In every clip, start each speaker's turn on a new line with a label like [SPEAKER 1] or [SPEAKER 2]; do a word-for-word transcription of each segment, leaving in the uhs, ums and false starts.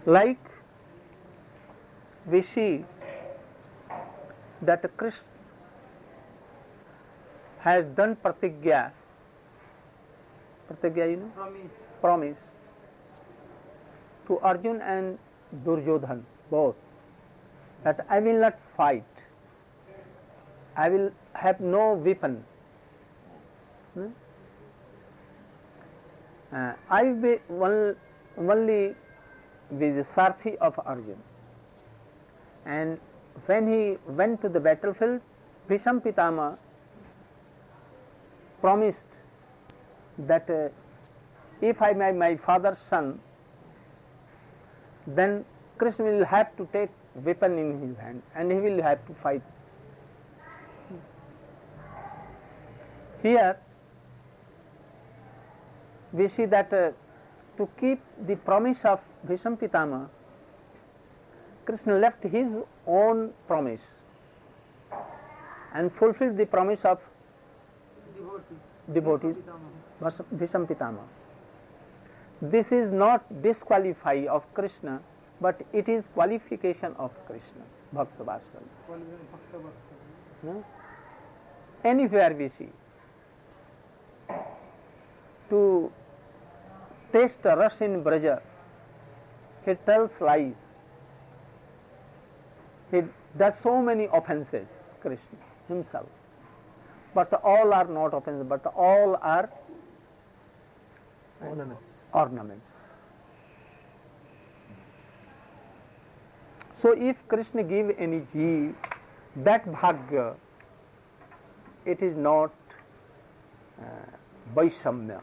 [SPEAKER 1] Like we see that Krishna has done pratigya, pratigya you know,
[SPEAKER 2] Promise.
[SPEAKER 1] promise to Arjun and Duryodhan both, that I will not fight, I will have no weapon, hmm? uh, I will be one, only be the Sarthi of Arjun. And when he went to the battlefield, Bhisham Pitama promised that uh, if I am my father's son, then Krishna will have to take weapon in his hand and he will have to fight. Here we see that uh, to keep the promise of Bhisham Pitama, Krishna left his own promise and fulfilled the promise of devotees, Bhisham Pitama. This is not disqualify of Krishna, but it is qualification of Krishna, Bhakta Vatsalya. No? Anywhere we see, to taste a rush in Braja, he tells lies. He does so many offenses, Krishna himself. But all are not offenses, but all are
[SPEAKER 3] ornaments.
[SPEAKER 1] ornaments. So if Krishna give any jeev, that bhagya, it is not uh, Vaishamya.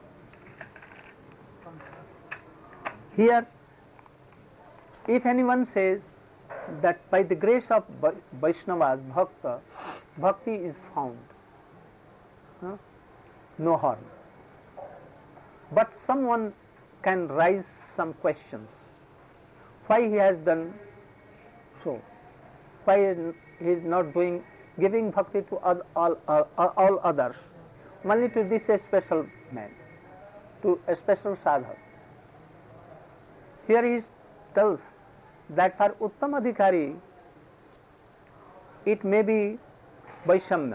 [SPEAKER 1] Here, if anyone says that by the grace of Vaishnavas, Bhakta, Bhakti is found, huh? no harm. But someone can raise some questions. Why he has done so? Why he is not doing, giving bhakti to all, all, all, all others, only to this special man, to a special sadhak? Here he tells that for Uttam Adhikari, it may be Vaishamya.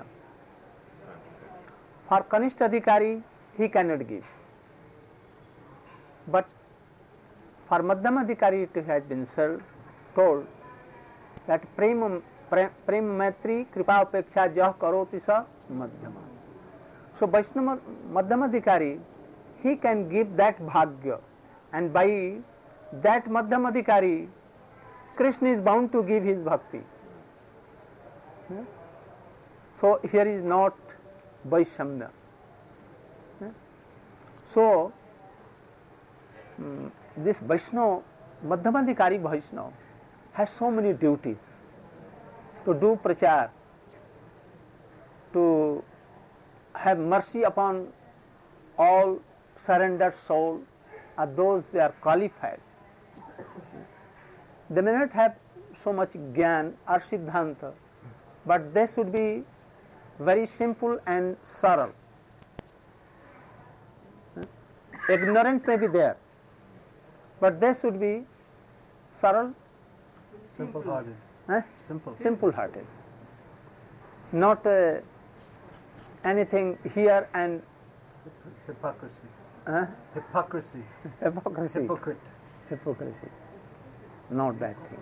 [SPEAKER 1] For Kanishta Adhikari, he cannot give. But for Madhyama Adhikari, it has been said, told that Prema Maitri Kripa Upeksha Jah Karoti Sa Madhyama. So Vaishnava Madhyama Adhikari, he can give that bhagya, and by that Madhyama Adhikari, Krishna is bound to give his bhakti. Hmm? So here is not Vaishamya. Hmm? So um, this Vaishnava, Madhyama Adhikari Vaishnava, has so many duties to do prachar, to have mercy upon all surrendered soul, or those they are qualified. They may not have so much jnana or siddhanta, but they should be very simple and saral. Ignorant may be there, but they should be saral,
[SPEAKER 3] simple-hearted.
[SPEAKER 1] eh?
[SPEAKER 3] Simple.
[SPEAKER 1] simple-hearted, not uh, anything here and
[SPEAKER 3] Hypocrisy.
[SPEAKER 1] uh,
[SPEAKER 3] Hypocrisy.
[SPEAKER 1] hypocrisy.
[SPEAKER 3] Hypocrite.
[SPEAKER 1] Hypocrisy. Not that thing.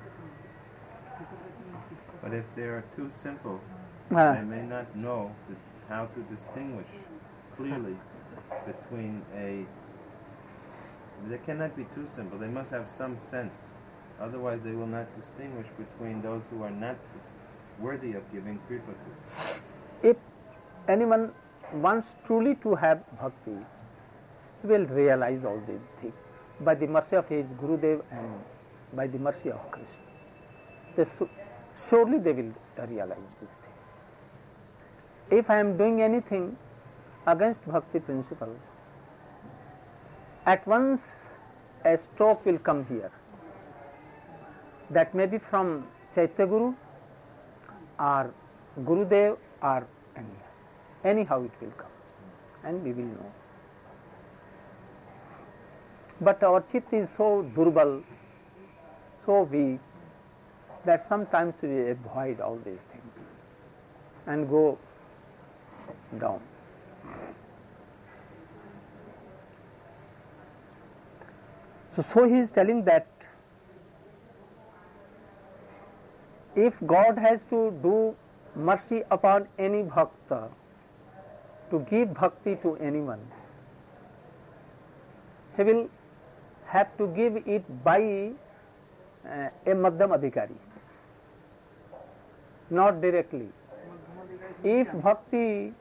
[SPEAKER 4] But if they are too simple,
[SPEAKER 1] Uh,
[SPEAKER 4] they may not know that how to distinguish clearly between a... They cannot be too simple. They must have some sense. Otherwise they will not distinguish between those who are not worthy of giving kripa to.
[SPEAKER 1] if anyone wants truly to have bhakti, he will realize all these things by the mercy of his Gurudev and by the mercy of Krishna. They su- surely they will realize this thing. If I am doing anything against bhakti principle, at once a stroke will come here. That may be from Chaitya Guru or Gurudev or anyhow. Anyhow it will come and we will know. But our chitta is so durbal so weak that sometimes we avoid all these things and go down. So, so he is telling that if God has to do mercy upon any bhakta, to give bhakti to anyone, he will have to give it by uh, a Madhyam Adhikari, not directly. If bhakti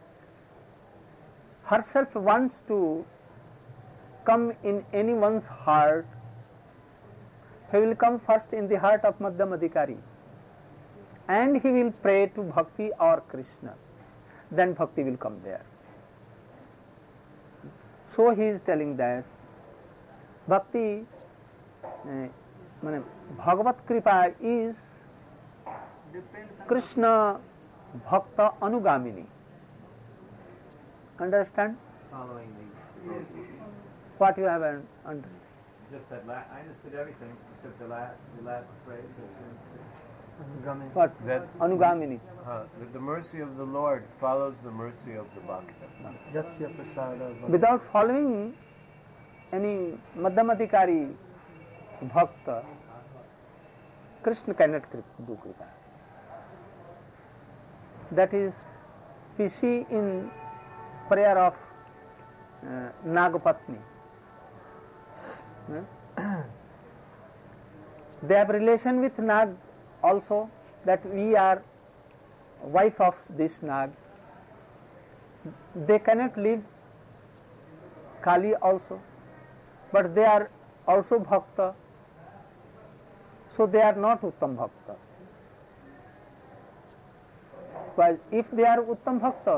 [SPEAKER 1] herself wants to come in anyone's heart, he will come first in the heart of Madhyam Adhikari and he will pray to Bhakti or Krishna. Then Bhakti will come there. So he is telling that Bhakti, uh, Bhagavat Kripa is Krishna Bhakta Anugamini. Understand?
[SPEAKER 4] Following these.
[SPEAKER 1] What you have un- under?
[SPEAKER 4] Just that la- I understood everything except the last, the last phrase.
[SPEAKER 3] Anugami.
[SPEAKER 1] What?
[SPEAKER 2] That-
[SPEAKER 1] Anugamini.
[SPEAKER 2] Uh, that the mercy of the Lord follows the mercy of the Bhakta.
[SPEAKER 3] Yasya prasada bhakti.
[SPEAKER 1] Without following any Madhyamadhikari Bhakta, Krishna cannot kri- do Kripa. That is, we see in prayer of uh, Nagapatni. Hmm? They have relation with Nag also, that we are wife of this Nag. They cannot leave Kali also, but they are also Bhakta, so they are not Uttam Bhakta. While if they are Uttam Bhakta,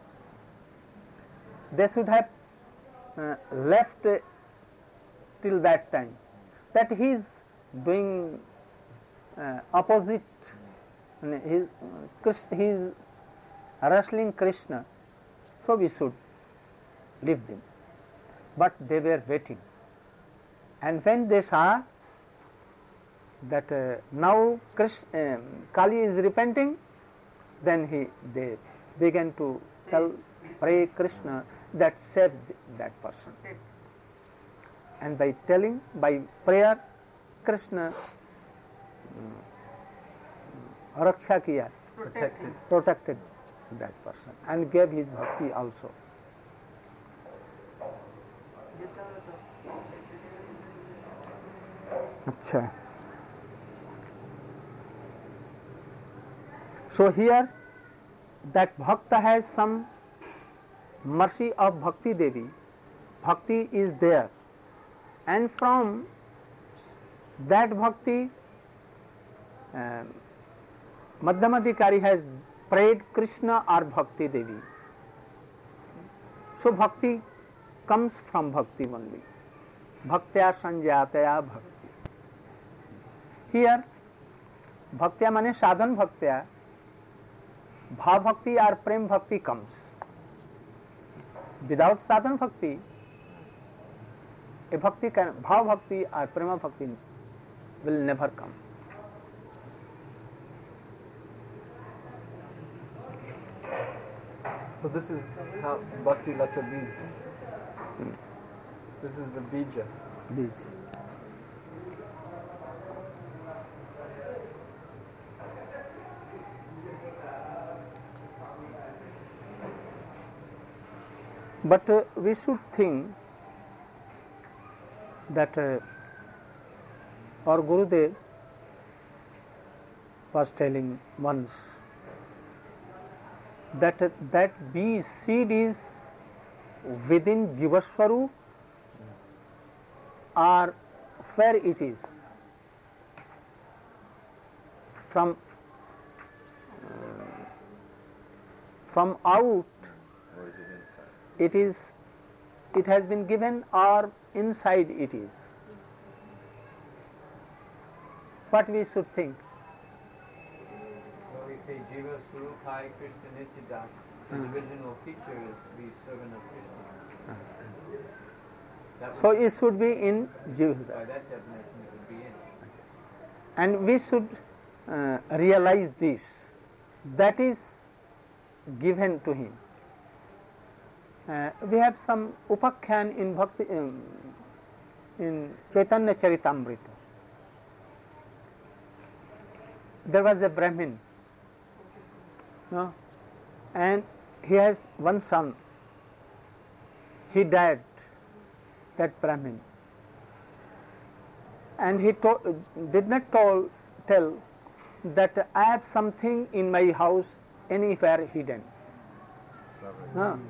[SPEAKER 1] they should have uh, left uh, till that time. That he is doing uh, opposite, he is uh, he is wrestling Krishna, so we should leave them. But they were waiting, and when they saw that uh, now Krishna, um, Kali is repenting, then he they began to tell, pray Krishna that save that person. And by telling, by prayer, Krishna um, raksha kiya,
[SPEAKER 3] Protected.
[SPEAKER 1] protected that person and gave his bhakti also. Achha. So here that bhakta has some mercy of Bhakti Devi. Bhakti is there, and from that bhakti, uh, Madhyamadhikari has prayed Krishna or Bhakti Devi. So bhakti comes from bhakti only. Bhaktya sanjataya bhakti. Here, bhaktya means sadhan bhaktya, bhav bhakti or prem bhakti comes. Without sadhan bhakti, a bhakti can, bhav bhakti or prema bhakti will never come.
[SPEAKER 3] So this is how Bhakti Lata Bij. This is the bija.
[SPEAKER 1] This. But uh, we should think that uh, our Gurudev was telling once that uh, that bee seed is within Jivaswarup or where it is, from uh, from out
[SPEAKER 4] Or is it inside?
[SPEAKER 1] it is, it has been given, or inside it is. What we should think?
[SPEAKER 5] When we say Jiva Surupai Krishna Nityadas, his original feature is to be servant of Krishna. That
[SPEAKER 1] So
[SPEAKER 5] would,
[SPEAKER 1] it should be in Jiva.
[SPEAKER 5] by that definition, it would be in.
[SPEAKER 1] And we should uh, realize this. That is given to him. Uh, we have some upakhyan in Bhakti, um, in Chaitanya Charitamrita. There was a Brahmin, no? And he has one son. He died, that Brahmin. And he to- did not told, tell that I have something in my house anywhere hidden. No.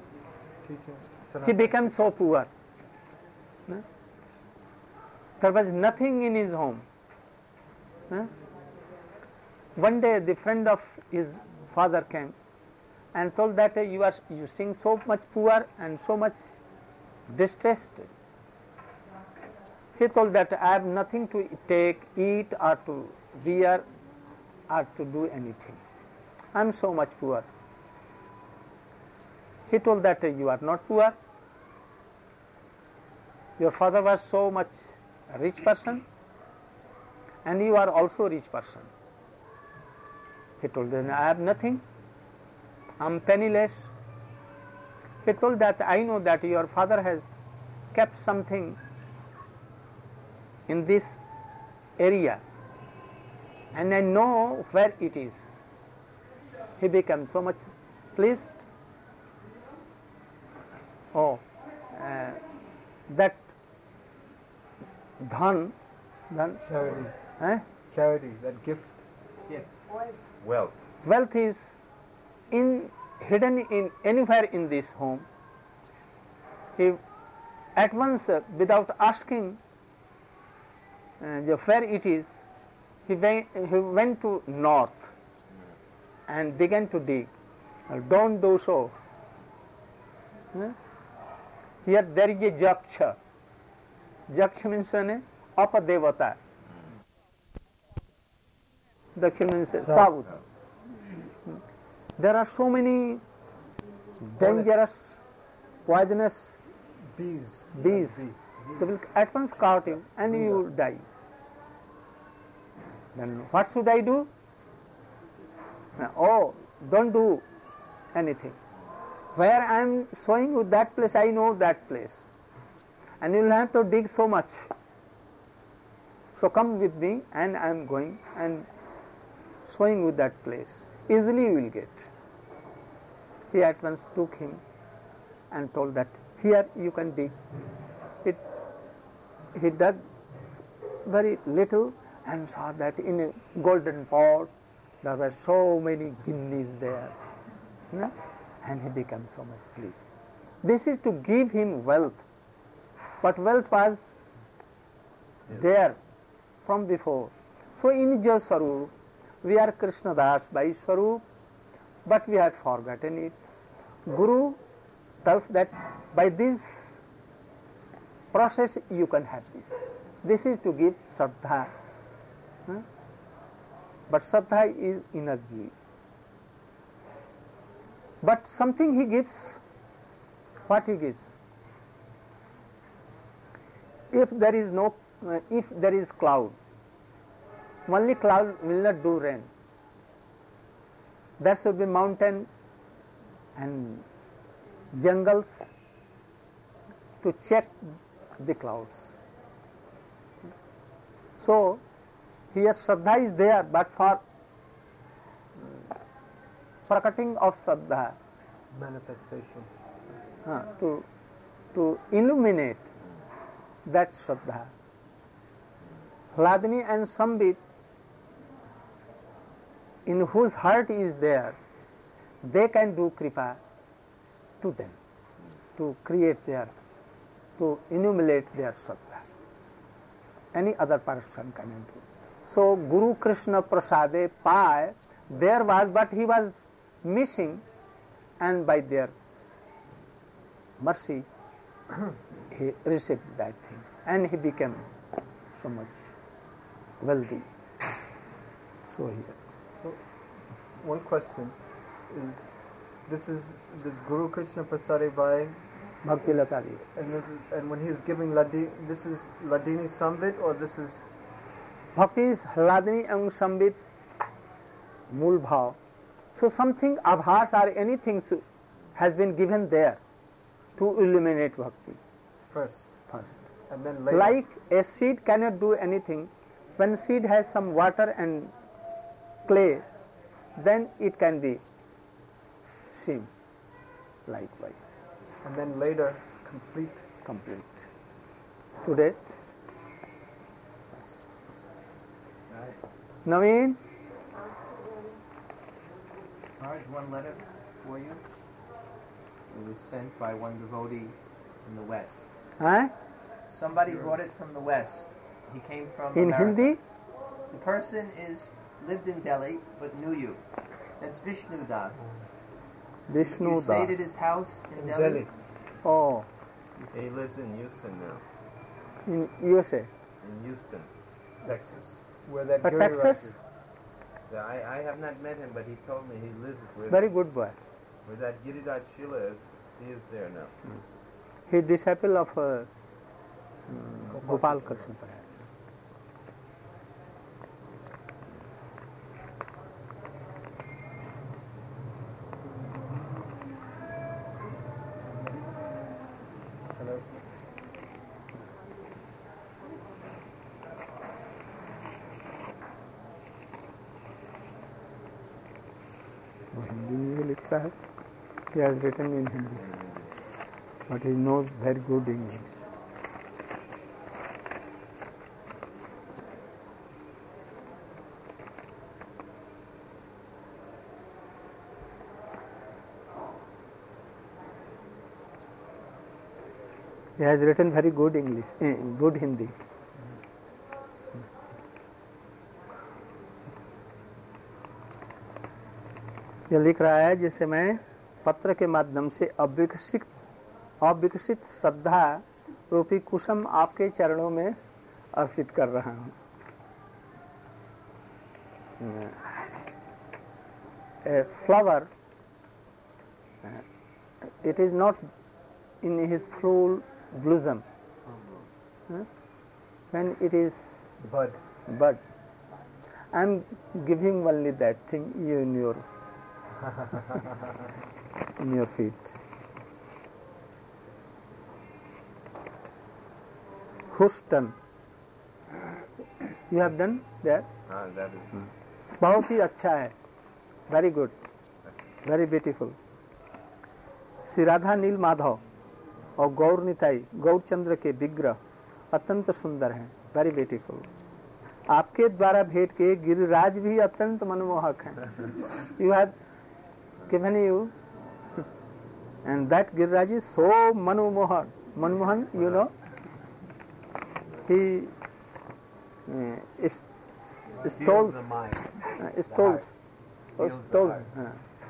[SPEAKER 1] He became so poor. No? There was nothing in his home. No? One day the friend of his father came and told that uh, you are you seem so much poor and so much distressed. He told that I have nothing to take, eat or to wear or to do anything. I am so much poor. He told that uh, you are not poor. Your father was so much a rich person and you are also a rich person. He told them, I have nothing. I am penniless. He told that I know that your father has kept something in this area and I know where it is. He became so much pleased. Oh, uh, that dhan, dhan,
[SPEAKER 3] Charity.
[SPEAKER 1] eh?
[SPEAKER 3] Charity, that gift.
[SPEAKER 4] Wealth.
[SPEAKER 1] Wealth is in hidden in anywhere in this home. He at once, uh, without asking uh, the where it is, he went, he went to north and began to dig. Uh, don't do so. Huh? Here there is a Jaksha. Jaksha means an Apadevata. Dakshin means south. There are so many dangerous, poisonous
[SPEAKER 3] Bees.
[SPEAKER 1] bees.
[SPEAKER 3] Bee.
[SPEAKER 1] They will at once caught you and you will die. Then what should I do? Uh, Oh, don't do anything. Where I am showing you that place, I know that place. And you will have to dig so much. So come with me and I am going and showing you that place. Easily you will get. He at once took him and told that here you can dig. It, he dug very little and saw that in a golden pot there were so many guineas there. Hmm? And he became so much pleased. This is to give him wealth. But wealth was there from before. So in Nija Swarup, we are Krishna Das by Swarup, but we have forgotten it. Guru tells that by this process you can have this. This is to give Shraddha. Huh? But Shraddha is energy. But something he gives, what he gives? If there is no, uh, if there is cloud, only cloud will not do rain. There should be mountain and jungles to check the clouds. So here Shraddha is there, but for prakating of Shraddha,
[SPEAKER 3] Manifestation.
[SPEAKER 1] uh, to to illuminate that Shraddha. Hladni and Sambit, in whose heart is there, they can do kripa to them, to create their, to illuminate their Shraddha. Any other person cannot do. So Guru Krishna Prasade Pai, there was, but he was missing, and by their mercy, he received that thing, and he became so much wealthy. So here.
[SPEAKER 3] So, one question is, this is this Guru Krishna Prasade Bhai,
[SPEAKER 1] Bhakti Latari.
[SPEAKER 3] and this is, and when he is giving Ladi, this is Ladini Samvit, or this is
[SPEAKER 1] Bhakti is Hladini and Sambit Mool Bhav. So something abhas or anything has been given there to illuminate bhakti
[SPEAKER 3] First.
[SPEAKER 1] first.
[SPEAKER 3] And then later.
[SPEAKER 1] Like a seed cannot do anything. When seed has some water and clay, then it can be seen. Likewise,
[SPEAKER 3] And then later, complete.
[SPEAKER 1] complete. Today, Naveen,
[SPEAKER 5] Maharaj, one letter for you. It was sent by one devotee in the West.
[SPEAKER 1] huh?
[SPEAKER 5] Somebody brought it from the West. He came from
[SPEAKER 1] In
[SPEAKER 5] America.
[SPEAKER 1] Hindi,
[SPEAKER 5] The person is lived in Delhi but knew you. That's Vishnu Das.
[SPEAKER 1] Vishnu
[SPEAKER 5] You stayed at
[SPEAKER 1] Das.
[SPEAKER 5] his house in,
[SPEAKER 3] In
[SPEAKER 5] Delhi.
[SPEAKER 3] Delhi.
[SPEAKER 1] Oh,
[SPEAKER 4] He lives in Houston now.
[SPEAKER 1] in U S A.
[SPEAKER 4] In Houston.
[SPEAKER 3] Texas. Where that
[SPEAKER 1] But
[SPEAKER 3] Giri
[SPEAKER 1] Texas?
[SPEAKER 3] Raj is.
[SPEAKER 4] The- I, I have not met him, but he told me he lives with,
[SPEAKER 1] Very good boy.
[SPEAKER 4] where that Giriraj Shila is. He is there now.
[SPEAKER 1] He is disciple of uh, um, Gopal Krishna perhaps.
[SPEAKER 3] Hello.
[SPEAKER 1] वो हिंदी में भी लिखता है. He has written in Hindi, but he knows very good English. He has written very good English, eh, good Hindi. ये लिख रहा है जिसे मैं पत्र के माध्यम से अविकसित अविकसित श्रद्धा रूपी कुसुम आपके चरणों में अर्पित कर रहा हूँ. A flower, it is not in his full blossom. Huh? When it is
[SPEAKER 3] Bud.
[SPEAKER 1] bud, I am giving only that thing you in your in your feet. Houston, you have done that?
[SPEAKER 4] Ah, that is.
[SPEAKER 1] बहुत ही अच्छा है. Very good, very beautiful. Shri Radha नील माधव और गौर निताई गौरचंद्र के विग्रह अत्यंत सुंदर हैं. Very beautiful. आपके द्वारा भेंट के गिरिराज भी अत्यंत मनमोहक हैं. You have given you and that Giriraj is so Manmohan. Manmohan, you know, he stoles stoles stoles.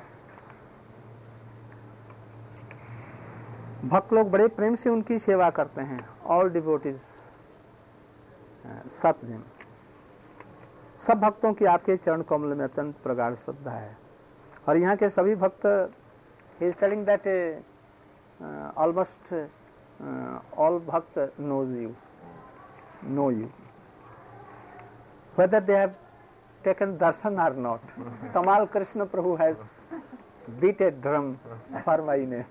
[SPEAKER 1] भक्त लोग बड़े प्रेम से उनकी सेवा करते हैं. ऑल डिवोटीज, सत्य, सब भक्तों की आपके चरण कमल में अत्यंत प्रगाढ़ श्रद्धा है. और यहाँ के सभी भक्त, he is telling that almost all भक्त knows you, know you, whether they have taken darshan or not. Tamal Krishna Prabhu has beat a drum for my name.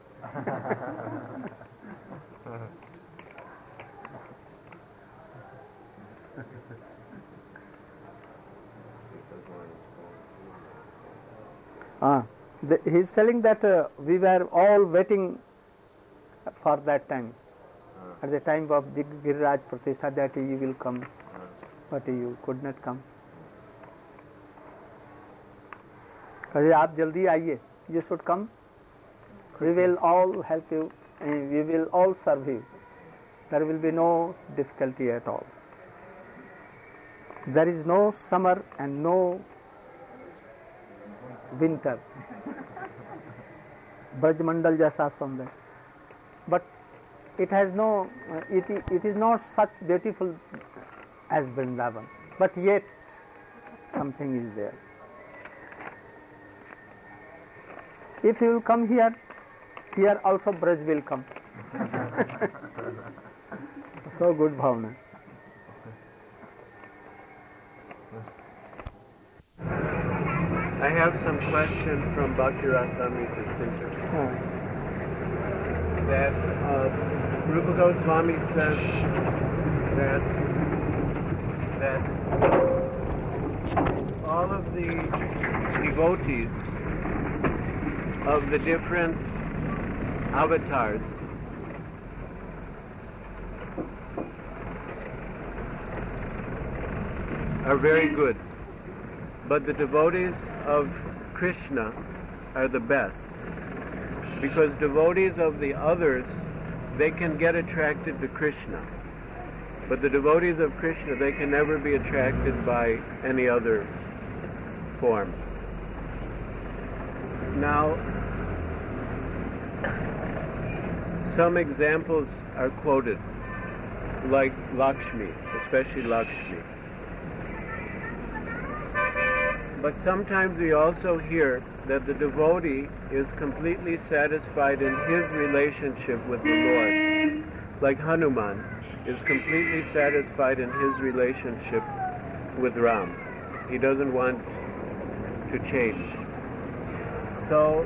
[SPEAKER 1] Ah, the, he is telling that uh, we were all waiting for that time, at the time of Big Giriraj Pratishtha, that you will come, but you could not come. कहे आप जल्दी आइए, you should come. We will all help you, and we will all serve you. There will be no difficulty at all. There is no summer and no winter. Brajmandal जैसा सुंदर, but it has no, it it is not such beautiful as Vrindavan, but yet something is there. If you will come here, here also Braj will come. So good bhavna.
[SPEAKER 2] I have some question from Bhakti Rasamrita Sindhu.
[SPEAKER 1] हाँ,
[SPEAKER 2] That uh, Rupa Goswami says that that all of the devotees of the different avatars are very good, but the devotees of Krishna are the best, because devotees of the others, they can get attracted to Krishna, but the devotees of Krishna, they can never be attracted by any other form. Now, some examples are quoted, like Lakshmi, especially Lakshmi. But sometimes we also hear that the devotee is completely satisfied in his relationship with the Lord. Like Hanuman is completely satisfied in his relationship with Ram. He doesn't want to change. So,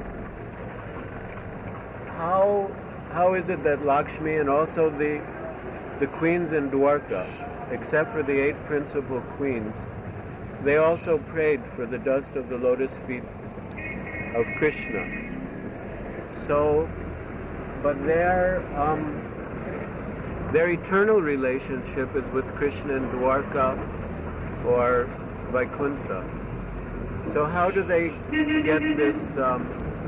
[SPEAKER 2] how how is it that Lakshmi and also the the queens in Dwarka, except for the eight principal queens, they also prayed for the dust of the lotus feet of Krishna. So, but their um, their eternal relationship is with Krishna in Dwarka or Vaikuntha. So how do they get this? Um,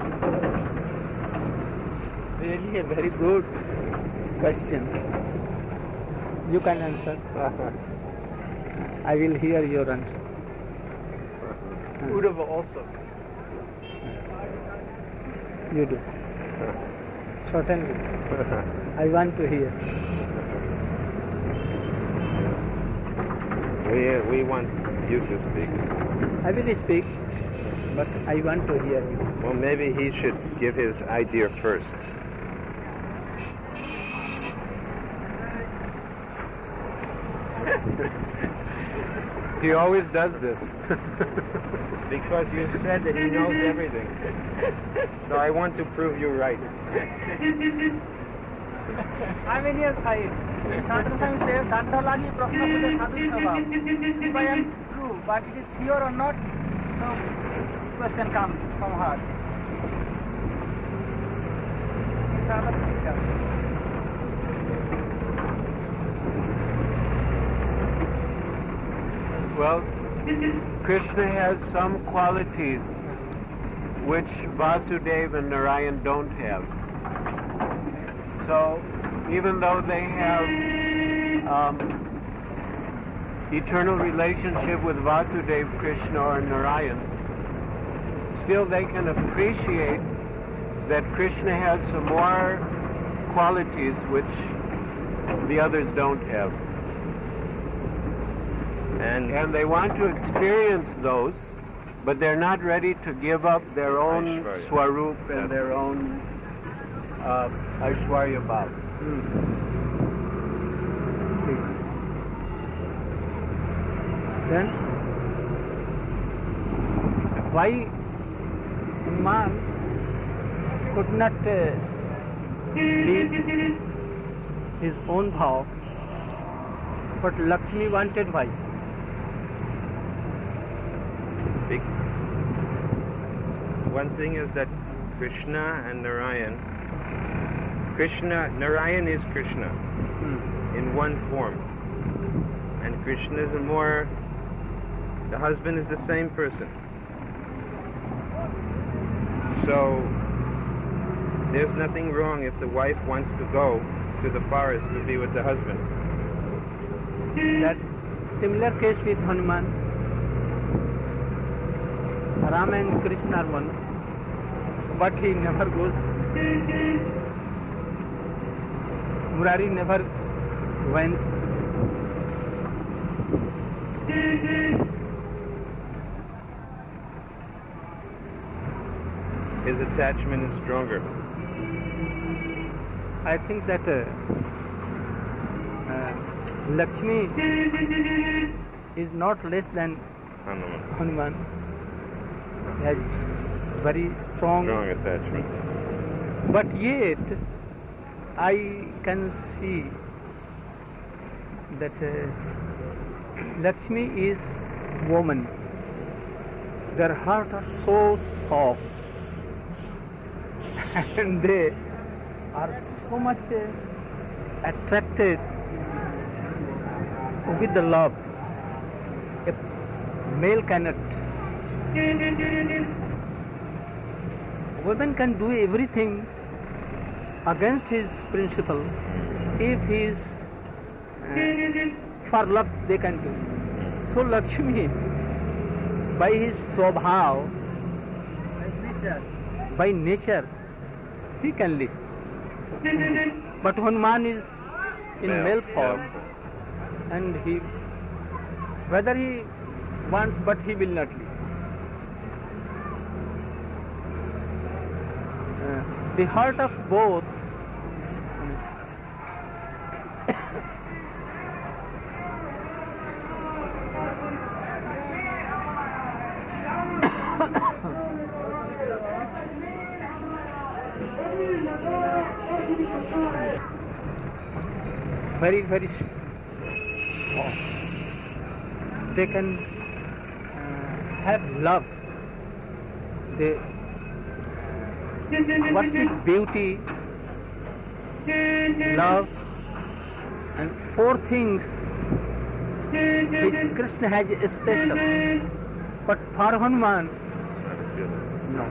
[SPEAKER 1] really a very good question. You can answer. I will hear your answer.
[SPEAKER 3] Uddhava also.
[SPEAKER 1] You do. Certainly. I want to hear.
[SPEAKER 4] We, we want you to speak.
[SPEAKER 1] I will speak, but I want to hear you.
[SPEAKER 4] Well, maybe he should give his idea first.
[SPEAKER 2] he always does this.
[SPEAKER 4] Because you said that he knows everything. So I want to prove you right.
[SPEAKER 1] I'm in your side. Sadhu Swami said, Dandalagi Prasna Puja Sadhu Sabha. If I am true, but it is sure or not, so question comes from heart. Sadhu Sita.
[SPEAKER 2] Well, Krishna has some qualities which Vasudeva and Narayan don't have. So, even though they have um, eternal relationship with Vasudeva, Krishna, or Narayan, still they can appreciate that Krishna has some more qualities which the others don't have.
[SPEAKER 4] And,
[SPEAKER 2] And they want to experience those, but they're not ready to give up their own
[SPEAKER 4] Aishwarya.
[SPEAKER 2] Swarup and
[SPEAKER 4] That's
[SPEAKER 2] their own uh, Aishwarya Bhav.
[SPEAKER 1] Then, why man could not uh, leave his own bhav, but Lakshmi wanted why?
[SPEAKER 4] Big. One thing is that Krishna and Narayan, Krishna, Narayan is Krishna
[SPEAKER 1] Hmm.
[SPEAKER 4] in one form, and Krishna is a more, the husband is the same person. So there's nothing wrong if the wife wants to go to the forest to be with the husband.
[SPEAKER 1] That similar case with Hanuman. Ram and Krishna are one, but he never goes. Murari never went.
[SPEAKER 4] His attachment is stronger.
[SPEAKER 1] I think that uh, uh, Lakshmi is not less than
[SPEAKER 4] Hanuman.
[SPEAKER 1] Hanuman. He has very strong,
[SPEAKER 4] Strong attachment.
[SPEAKER 1] but yet I can see that uh, Lakshmi is woman. Their heart are so soft and they are so much uh, attracted with the love. A male cannot. Women can do everything against his principle. If he is uh, for love, they can do. So Lakshmi, by his swabhav, by nature, he can live. But Hanuman is in
[SPEAKER 4] Male,
[SPEAKER 1] male form,
[SPEAKER 4] yeah.
[SPEAKER 1] and he, whether he wants, but he will not live. Uh, the heart of both very very soft. They can uh, have love. They worship beauty, love, and four things which Krishna has special. But for Hanuman, no.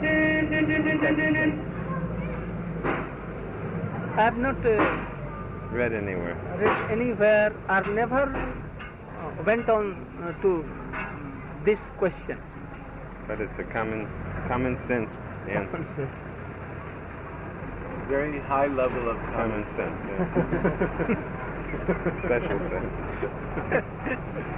[SPEAKER 1] I have not uh,
[SPEAKER 4] Read anywhere.
[SPEAKER 1] read anywhere or never uh, went on uh, to this question.
[SPEAKER 4] But it's a common common sense answer.
[SPEAKER 2] Very high level of
[SPEAKER 4] Common
[SPEAKER 2] common
[SPEAKER 4] sense. Yeah. Special sense.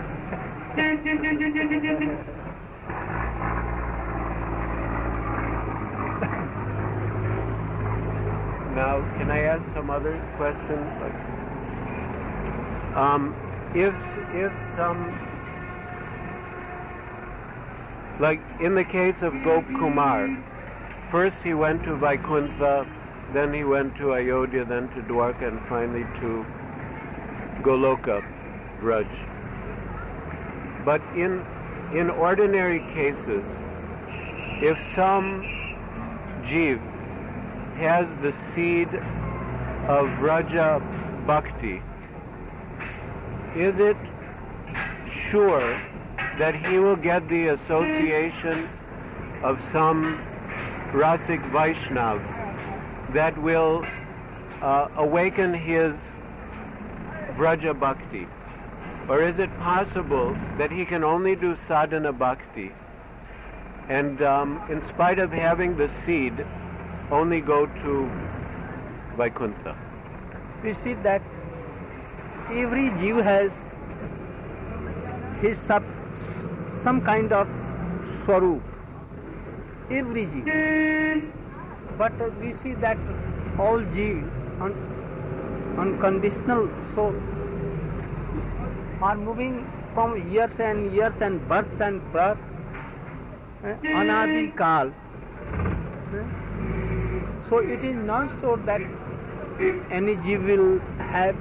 [SPEAKER 2] Now, can I ask some other question? Like, um, if if some, like in the case of Gop Kumar, first he went to Vaikuntha, then he went to Ayodhya, then to Dwarka, and finally to Goloka, Braj. But in in ordinary cases, if some jeev has the seed of Vraja Bhakti, is it sure that he will get the association of some Rasik Vaishnav that will uh, awaken his Vraja Bhakti? Or is it possible that he can only do sadhana bhakti and um, in spite of having the seed, only go to Vaikuntha?
[SPEAKER 1] We see that every Jew has his sub, some kind of swarup. Every Jew. But uh, we see that all Jews on unconditional soul are moving from years and years and birth and birth, eh, anadi kal. Eh? So it is not so that any Jew will have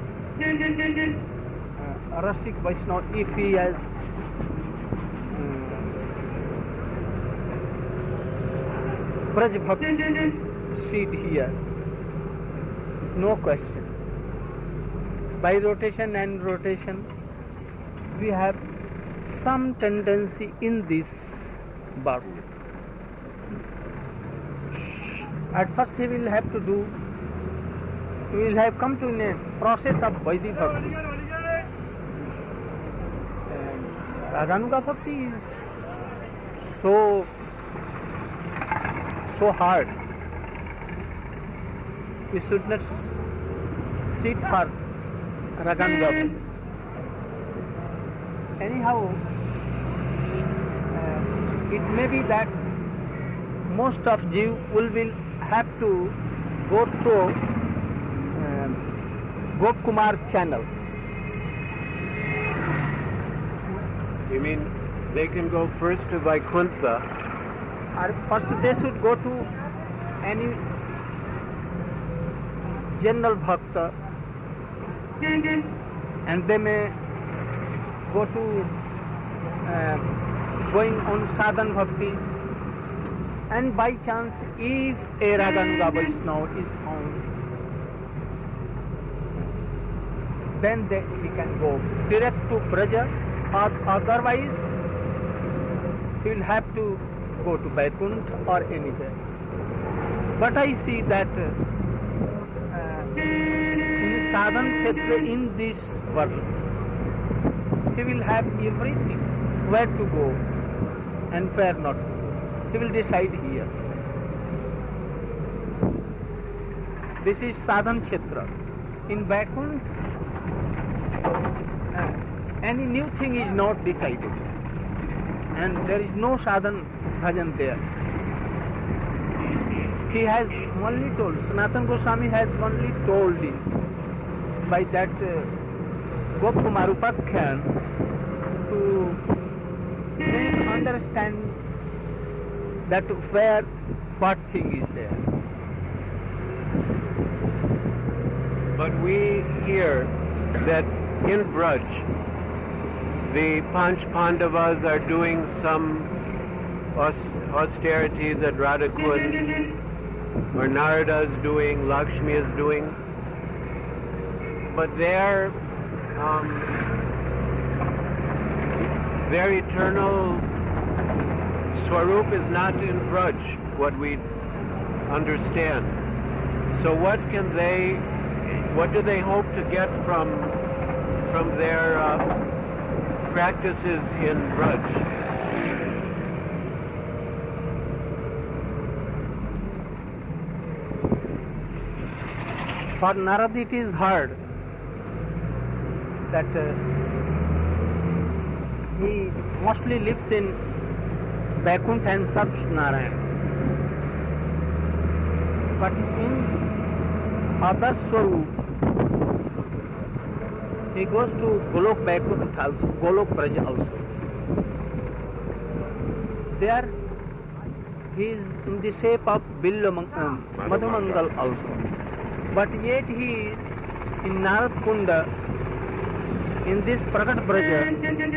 [SPEAKER 1] uh, Rasik Vaishnava if he has um, Braj Bhakti seed here. No question. By rotation and rotation, we have some tendency in this birth. At first he will have to do, he will have come to a process of Vaidhi Bhakti. And Raganuga Bhakti is so, so hard. We should not sit for Raganuga Bhakti. Anyhow, uh, it may be that most of Jew will, will have to go through um, Gop Kumar channel.
[SPEAKER 2] You mean they can go first to Vaikuntha
[SPEAKER 1] Or first they should go to any general bhakta, and they may go to uh, going on sadhan bhakti, and by chance if a Raganuga Vaishnava is found, then they, he can go direct to Braja, or otherwise he will have to go to Vaikuntha or anywhere. But I see that uh, in sadhan kshetra in this world, he will have everything, where to go and where not to. He will decide here. This is sadhan kshetra. In Vaikuntha, uh, any new thing is not decided, and there is no sadhan bhajan there. He has only told, Sanatana Goswami has only told him by that uh, Gopkumar Upakhyan to make understand that where what thing is there.
[SPEAKER 2] But we hear that in Braj, the Panch Pandavas are doing some aus- austerities at Radhakund, or Narada is doing, Lakshmi is doing, but their um, their eternal Swarup is not in Braj, what we understand. So what can they, what do they hope to get from from their uh, practices in Braj?
[SPEAKER 1] For Narad it is heard that uh, he mostly lives in Vaikuntha and serves Narayan. But in other Swarup, he goes to Golok Vaikuntha also, Golok Braja also. There he is in the shape of Billamang- um, Madhumangal also. But yet he is in Narad Kunda, in this Prakat Braja,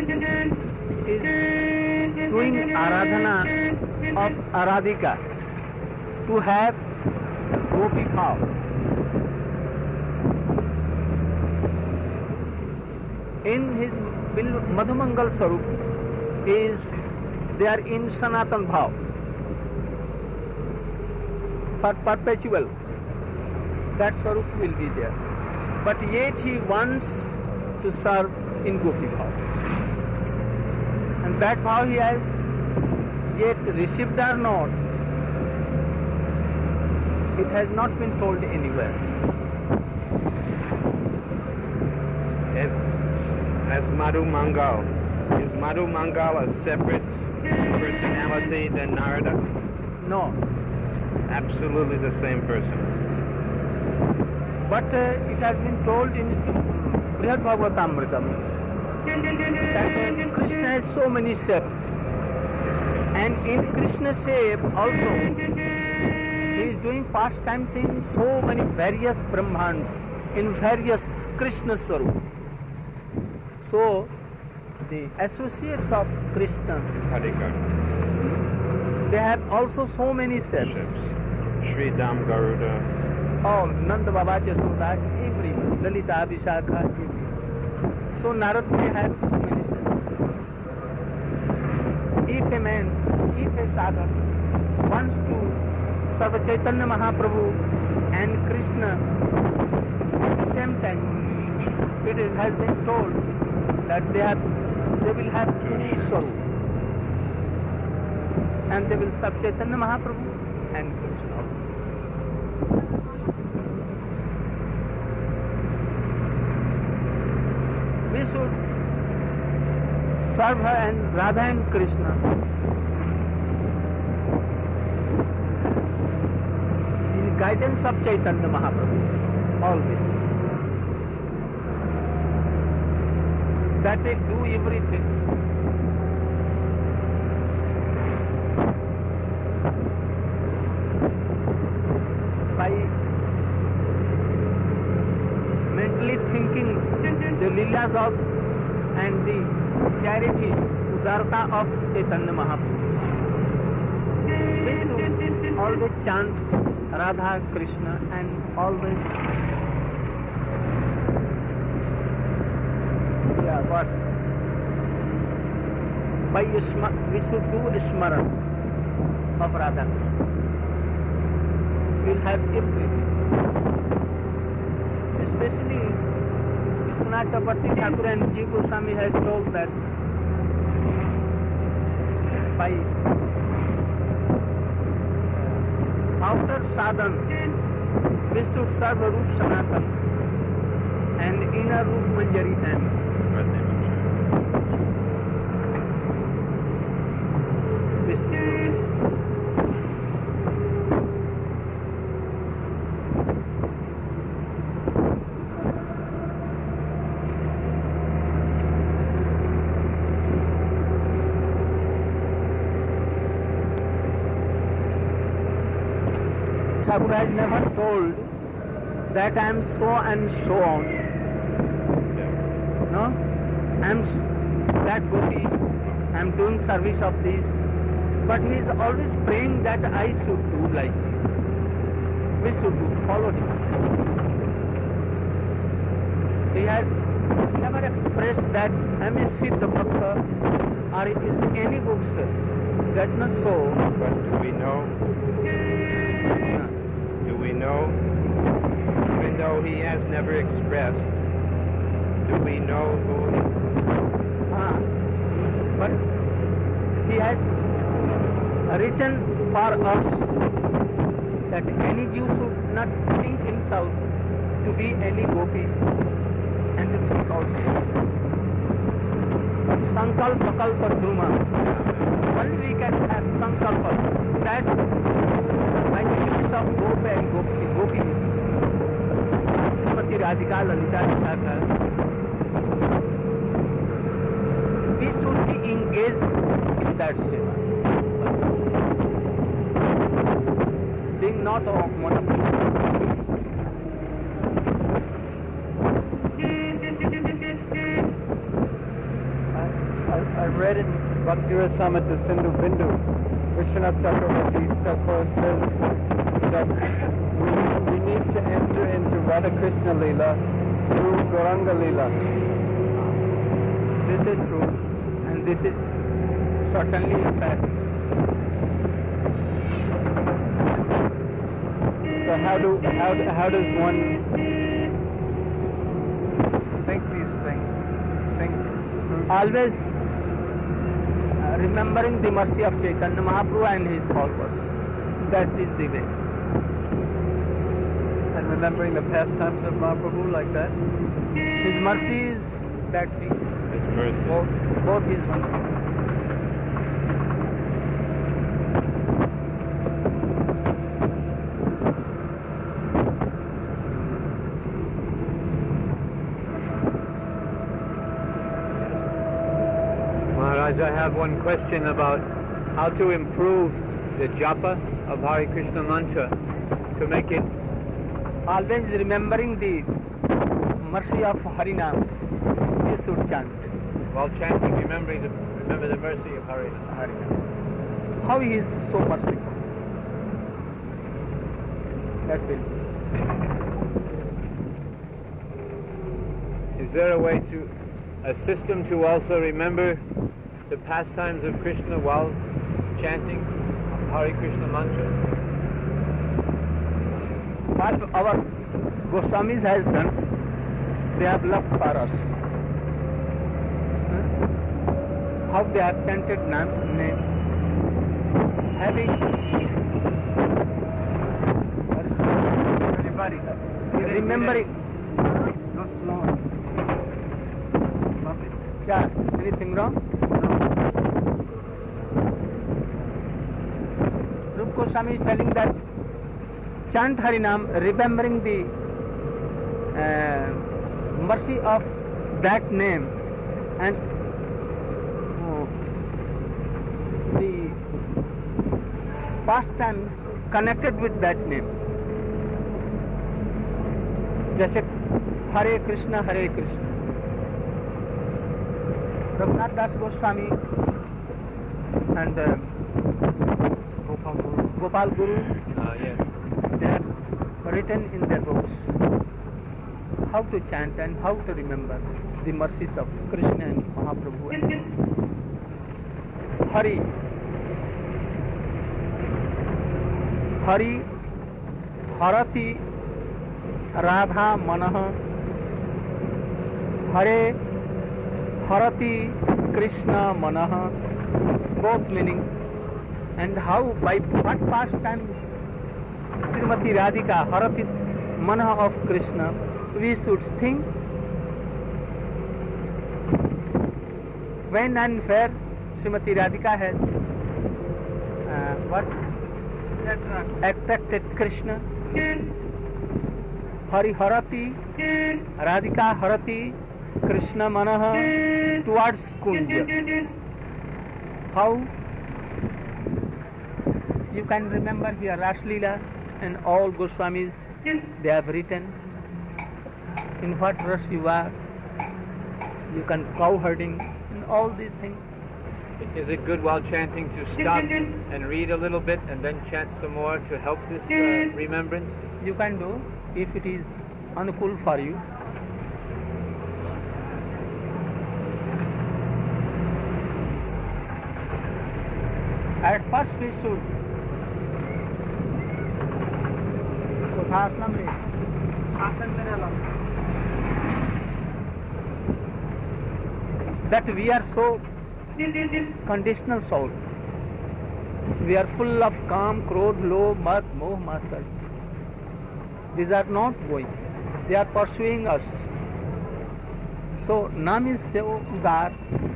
[SPEAKER 1] is doing Aradhana of Aradhika to have Gopi Bhav. In his Madhumangal Sarup is they are in Sanatan Bhav for perpetual. That Sarup will be there. But yet he wants to serve in Gopi Bhav. And that Bhav he has yet received or not, it has not been told anywhere.
[SPEAKER 4] As, as Madhu Mangal, is Madhu Mangal a separate personality than Narada?
[SPEAKER 1] No.
[SPEAKER 4] Absolutely the same person.
[SPEAKER 1] But uh, it has been told in Brihad Bhagavatamritam that uh, Krishna has so many shapes, and in Krishna's shape also he is doing pastimes in so many various Brahmans, in various Krishna Swarup. So the associates of Krishna, they have also so many shapes.
[SPEAKER 4] Sri Dam Garuda.
[SPEAKER 1] Oh, Nanda Baba Jasoda, everyone, Lalita Vishakha, everyone. So Narad may have so many sins. If a man, if a sadhak wants to serve Chaitanya Mahaprabhu and Krishna at the same time, it is, has been told that they have, they will have two Swarup, and they will serve Chaitanya Mahaprabhu and Krishna also. We should serve her and Radha and Krishna in guidance of Chaitanya Mahaprabhu, always. That will do everything. Leelas of and the charity, Udarta of Chaitanya Mahaprabhu. We should always chant Radha Krishna and always yeah what by Isma, we should do Smaran of Radha Krishna. We will have everything. Especially Vishwanath Chakravarti Thakur and G. Goswami has told that by outer sadhan we should serve Roop Sanatan and inner Roop Manjari hand. Thakur has never told that I am so and so on. No? I am that gopi, I am doing service of this. But he is always praying that I should do like this. We should do, follow him. He had never expressed that I am a Siddha Bhakta or is any books. That not so.
[SPEAKER 4] But do we know? Do we know? Even though he has never expressed, do we know who he
[SPEAKER 1] Ah, but he has written for us that any Jew should not think himself to be any gopi and to think out Sankalpa Kalpa Druma. Only we can have Sankalpa that by the use of gopi and gopi, gopis, Srimati Radhika Lalita Vichaka, we should be engaged in that seva. Being not a wonderful.
[SPEAKER 3] I, I read in Bhakti Rasamrita Sindhu Bindu, Vishwanath Chakravarti Thakur says that we, we need to enter into Radha Krishna Leela through Gauranga Leela.
[SPEAKER 1] This is true, and this is certainly a fact.
[SPEAKER 3] So how do how how does one think these things? Think through.
[SPEAKER 1] Always uh, remembering the mercy of Chaitanya Mahaprabhu and his followers. That is the way.
[SPEAKER 3] And remembering the pastimes of Mahaprabhu like that?
[SPEAKER 1] His mercy is that thing.
[SPEAKER 4] His mercy.
[SPEAKER 1] Both, both is one thing.
[SPEAKER 5] Maharaj, I have one question about how to improve the japa of Hare Krishna mantra to make it
[SPEAKER 1] Always remembering the mercy of Harinam, you should chant.
[SPEAKER 5] while chanting, remembering the remember the mercy of Hare.
[SPEAKER 1] Harinam. How he is so merciful. That will.
[SPEAKER 5] Is there a way to a system to also remember the pastimes of Krishna while chanting Hare Krishna mantra?
[SPEAKER 1] What our Goswamis has done, they have left for us. Huh? How they have chanted name, name. Having
[SPEAKER 3] Everybody,
[SPEAKER 1] remembering.
[SPEAKER 3] go slow. Bump it.
[SPEAKER 1] Yeah, anything wrong? Rupa Goswami is telling that chant Harinam, remembering the uh, mercy of that name and uh, the pastimes connected with that name. जैसे हरे कृष्ण हरे Krishna Raghunath Das Goswami and uh,
[SPEAKER 3] Gopal Guru.
[SPEAKER 1] Gopal Guru,
[SPEAKER 5] Uh, yes.
[SPEAKER 1] they have written in their books how to chant and how to remember the mercies of Krishna and Mahaprabhu. Hari. Hari Harati Radha Manaha Hare Harati Krishna Manaha, both meaning, and how, by what pastimes Srimati Radhika Harati Manaha of Krishna we should think, when and where Srimati Radhika has uh, what attracted Krishna. Hari Harati Radhika Harati Krishna Manaha towards Kunja. How you can remember here Raslila and all Goswamis, they have written in what rush you are, you can cow herding and all these things.
[SPEAKER 5] Is it good while chanting to stop and read a little bit and then chant some more to help this uh, remembrance?
[SPEAKER 1] You can do if it is uncool for you. At first we should that we are so conditional soul. We are full of काम, क्रोध, लोभ, मद, मोह, मात्सर्य. These are not going. They are pursuing us. So Nam is so udar.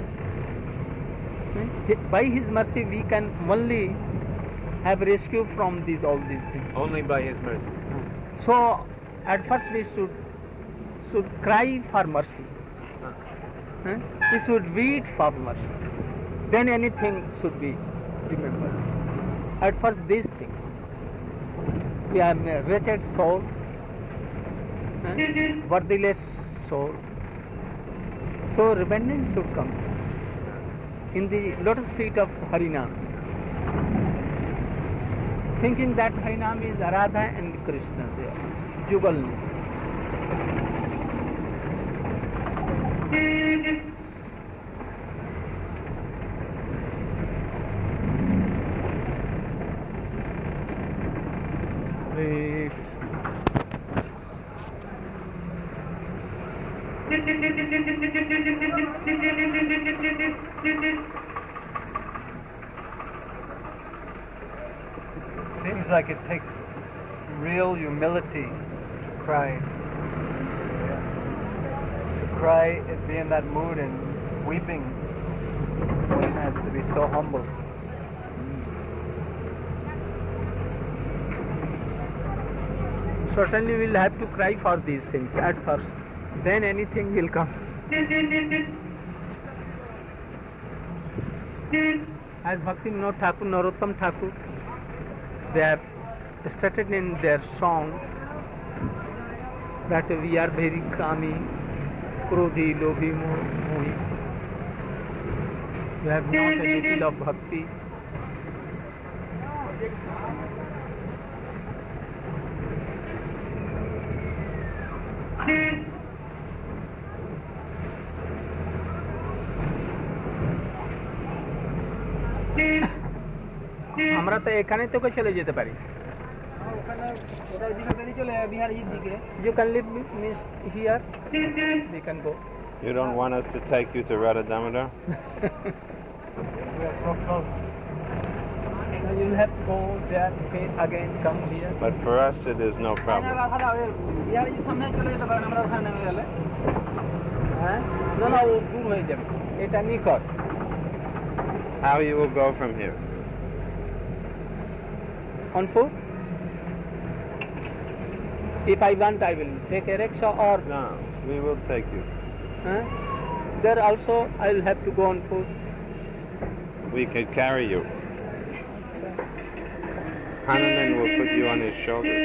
[SPEAKER 1] By His mercy we can only have rescue from these all these things.
[SPEAKER 5] Only by His mercy.
[SPEAKER 1] So at first we should should cry for mercy. Huh? We should wait for mercy. Then anything should be remembered. At first this thing. We are a wretched soul, huh? Worthless soul. So repentance should come in the lotus feet of Harinam, thinking that Harinam is Radha and Krishna there, Jugal. Hare
[SPEAKER 3] It seems like it takes real humility to cry. To cry and be in that mood and weeping, one has to be so humble.
[SPEAKER 1] Certainly we will have to cry for these things at first. Then anything will come. As Bhakti Vinod Thakur, Narottam Thakur, they have stated in their songs that we are very kami, krodhi, lobhi, mohi. We have not a little of bhakti. আমরা তো এখানে তোকে চলে যেতে পারি You can live here, we can go.
[SPEAKER 4] You don't want us to take you to Radha Damodar?
[SPEAKER 3] We are so close.
[SPEAKER 1] So you'll have to go there again, come here.
[SPEAKER 4] But for us it is no problem.
[SPEAKER 1] হ্যাঁ না না ও দূর হয়ে যাবে এটা নিকট
[SPEAKER 4] How you will go from here?
[SPEAKER 1] On foot. If I want, I will take a rickshaw or
[SPEAKER 4] No, we will take you.
[SPEAKER 1] huh? There also I will have to go on foot.
[SPEAKER 4] We could carry you. Hanuman will put you on his shoulders.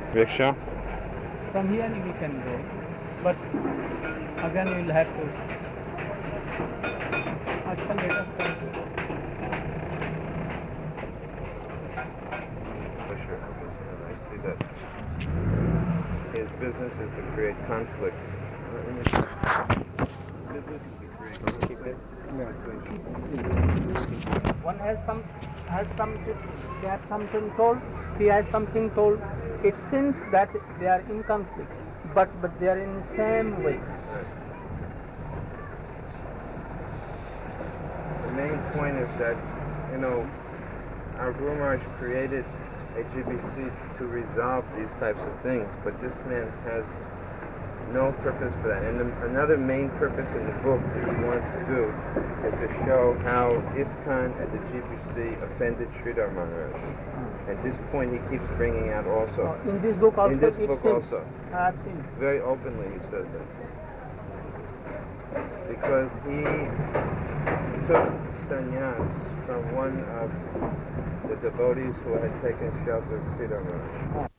[SPEAKER 4] Rickshaw?
[SPEAKER 1] From here we can go, but again we will have to. Acha, let us go.
[SPEAKER 4] Sure. I see that his business is to create conflict.
[SPEAKER 1] One has some has something, they have something told, he has something told. It seems that they are in conflict, but but they are in the same way.
[SPEAKER 4] The main point is that, you know, our Guru Maharaj created a G B C to resolve these types of things, but this man has no purpose for that. And the, another main purpose in the book that he wants to do is to show how ISKCON and the G B C offended Sridhar Maharaj. And this point he keeps bringing out also.
[SPEAKER 1] In this book also,
[SPEAKER 4] In this
[SPEAKER 1] it
[SPEAKER 4] book
[SPEAKER 1] seems,
[SPEAKER 4] also.
[SPEAKER 1] I have seen.
[SPEAKER 4] Very openly he says that. Because he took sannyas from one of the devotees who had taken shelter of Sridhar Maharaj.